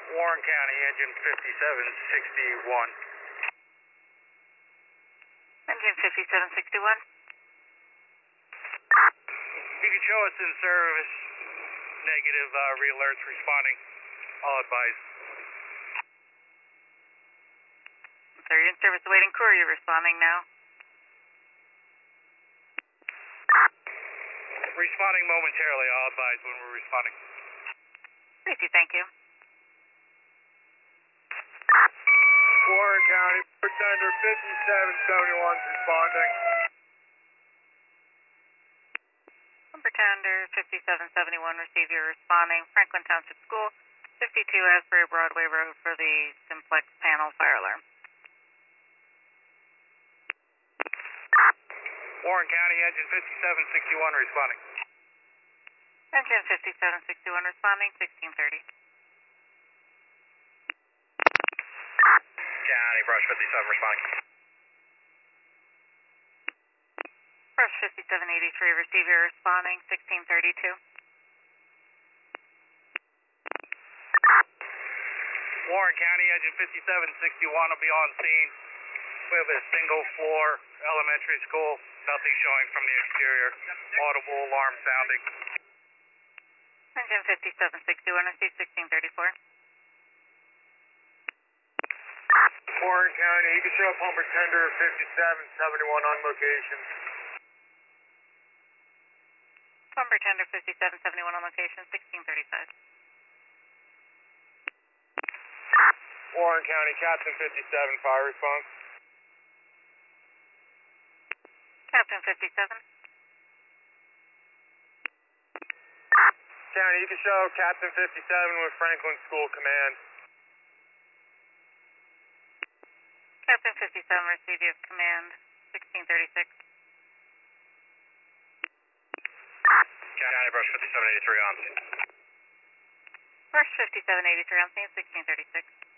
Warren County, engine 5761. Engine 5761. You can show us in service. Negative, re-alerts responding. All advised. Sir, you're in service awaiting crew. You're responding now. Responding momentarily. I'll advise when we're responding. Thank you. Warren County, pretender 5771 is responding. Pretender 5771, receive your responding. Franklin Township School, 52 Asbury Broadway Road for the simplex panel fire alarm. Warren County, engine 5761 responding. Engine 5761 responding, 1630. County, brush 57 responding. Brush 5783, receive your responding, 1632. Warren County, engine 5761 will be on scene. We have a single floor elementary school. Nothing showing from the exterior. Audible alarm sounding. Engine 5761, receive 1634. Warren County, you can show up on pretender 5771 on location. Pretender 5771 on location, 1635. Warren County, Captain 57, fire response. Captain 57. County, you can show Captain 57 with Franklin School Command. Captain 57, receive your command, 1636. County, brush 5783 on scene. Brush 5783 on scene, 1636.